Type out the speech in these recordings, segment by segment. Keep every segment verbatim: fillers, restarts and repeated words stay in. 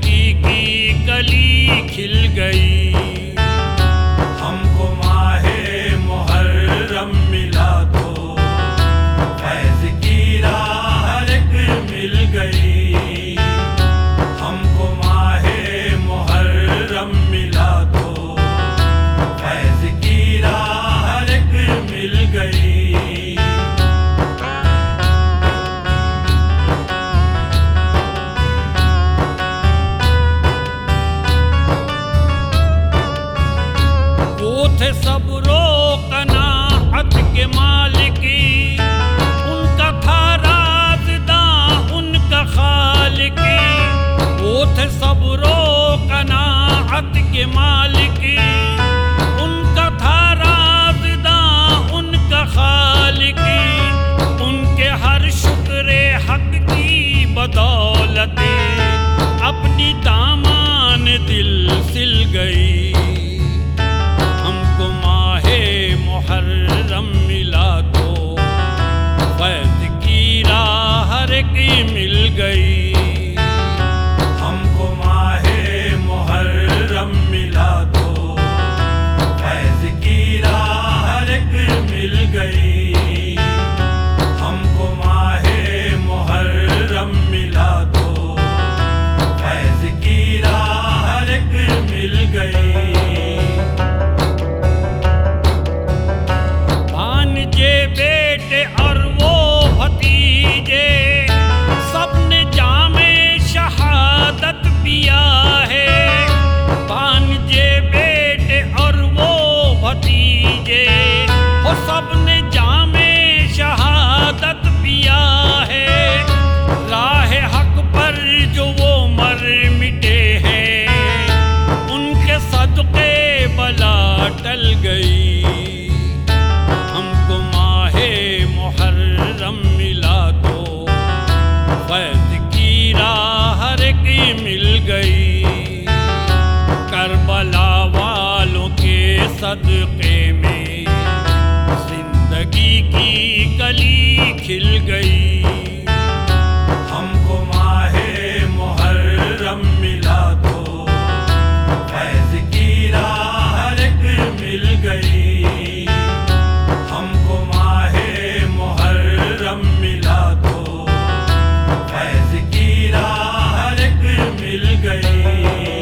जिंदगी की कली खिल गई। हमको माहे मुहर्रम मिला तो फैज़ की राह हर एक मिल गई। हमको माहे मुहर्रम मिला तो फैज़ की राह हर एक मिल गई। थे सबरो कनाअत के मालिकी, उनका था राज़दा उनका खालिकी। वो थे सबरो कनाअत के मालिकी, उनका था राज़दा उनका खालिकी। उनके हर शुक्र हक की बदौलत अपनी दामान दिल सिल गई। मुहर्रम मिला तो फैज़ की राह हर एक मिल गई। हमको माहे मुहर्रम मिला तो फैज़ की राह हर एक मिल गई। हमको माहे मुहर्रम मिला तो फैज़ की राह हर एक मिल गई। बेटे और वो भतीजे सबने जामे शहादत पिया है। भांजे बेटे और वो भतीजे वो सबने जामे शहादत पिया है। राह हक पर जो वो मर मिटे हैं, उनके सदक़े बला टल गई। हमको माहे मुहर्रम मिला तो फैज़ की राह हर एक मिल गई। करबला वालों के सदक़े में जिंदगी की कली खिल गई। हमको माहे मुहर्रम मिला तो फैज़ की राह हर एक मिल गई। हमको माहे मुहर्रम मिला तो फैज़ की राह हर एक मिल गई।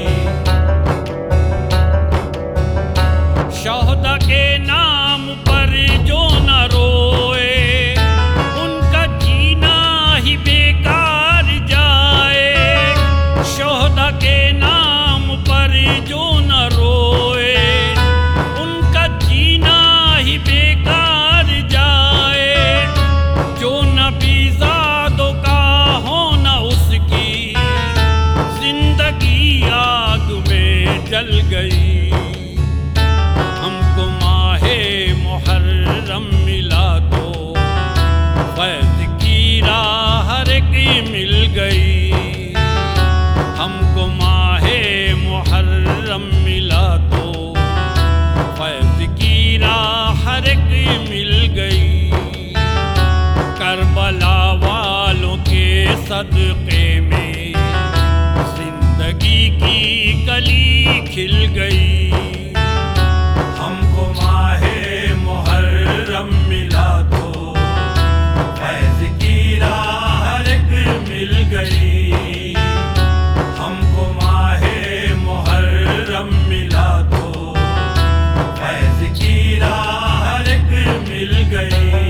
शोहदा के नाम पर जो न रोए, उनका जीना ही बेकार जाए। शोहदा के नाम पर जो न रोए, उनका जीना ही बेकार जाए। जो नबी ज़ादों का हो न उसकी जिंदगी आग में जल गई। हमको माहे मुहर्रम मिला तो फैज़ की राह हर एक मिल गई। हमको माहे मुहर्रम मिला तो फैज़ की राह हर एक मिल गई। करबला वालों के सदक़े में जिंदगी की कली खिल गई। हमको माहे मुहर्रम मिला तो फैज़ की राह हर एक मिल गई। हमको माहे मुहर्रम मिला तो फैज़ की राह हर एक मिल गई।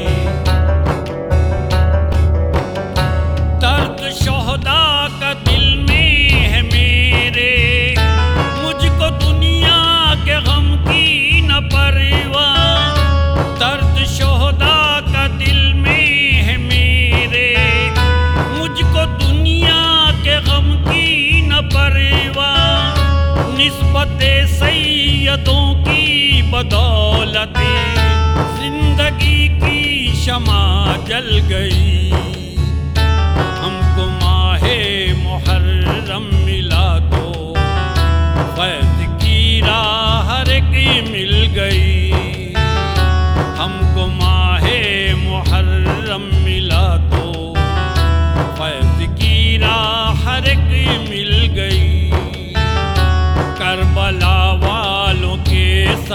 दर्द शोहदा का दिल में है मेरे, मुझको दुनिया के गम की न परवाह। दर्द शोहदा का दिल में है मेरे, मुझको दुनिया के गम की न परवाह। निस्बते सैयदों की बदौलत जिंदगी की शमा जल गई। हमको माहे मुहर्रम मिला तो फैज़ की राह हर एक मिल गई। हमको माहे मुहर्रम मिला तो फैज़ की राह हर एक मिल गई।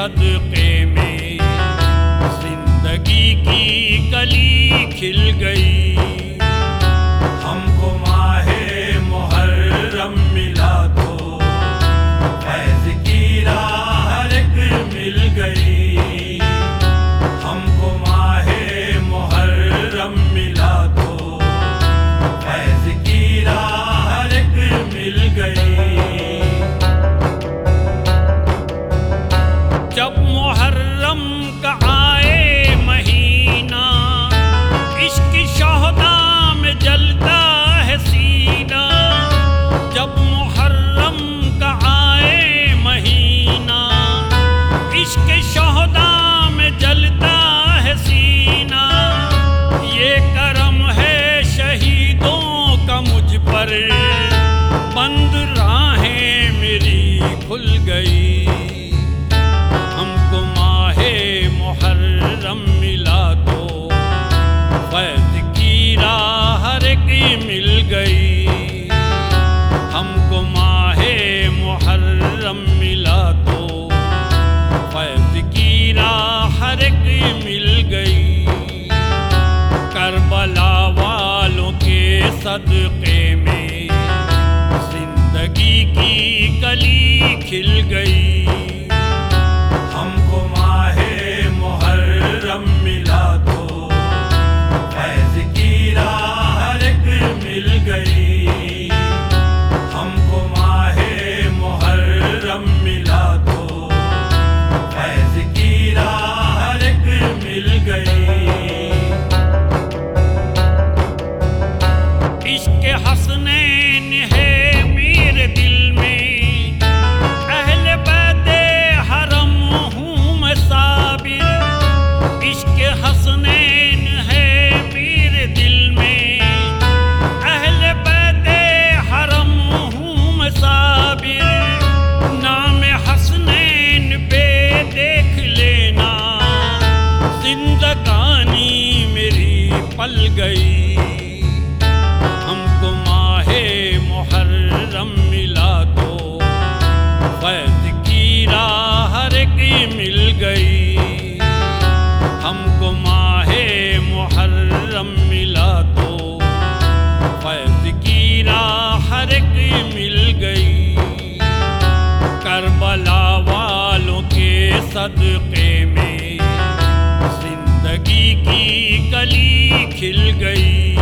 सदक़े में जिंदगी की कली खिल गई। हमको माहे मुहर्रम मिला तो फैज़ की राह हर एक मिल गई। हमको माहे मुहर्रम मिला तो फैज़ की राह हर एक मिल गई। जब मुहर्रम का आए महीना इश्क शोहदा में जलता है सीना। जब मुहर्रम का आए महीना इश्क शोहदा में जलता है सीना। ये करम है शहीदों का मुझ पर, बंद राहें मेरी खुल गई। हमको माहे मुहर्रम मिला तो फैज़ की राह हर एक मिल गई। हमको माहे मुहर्रम मिला तो फैज़ की राह हर एक मिल गई। करबला वालों के सदक़े में जिंदगी की कली खिल गई। हमको माहे मुहर्रम मिला तो फैज़ की राह हर एक मिल गई। हमको माहे मुहर्रम मिला तो फैज़ की राह हर एक मिल गई। इश्क हसनैन है मेरे दिल में, अहले बैते हरम हूँ मैं साबिर। इश्क हसनैन है मेरे दिल में, अहले बैते हरम हूँ मैं साबिर। नाम हसनैन पे देख लेना जिंदगानी मेरी पल गई। हमको माहे मुहर्रम मिला तो फैज़ की राह हर एक मिल गई। हमको माहे मुहर्रम मिला तो फैज़ की राह हर एक मिल गई। करबला वालों के सदक़े में जिंदगी की कली खिल गई।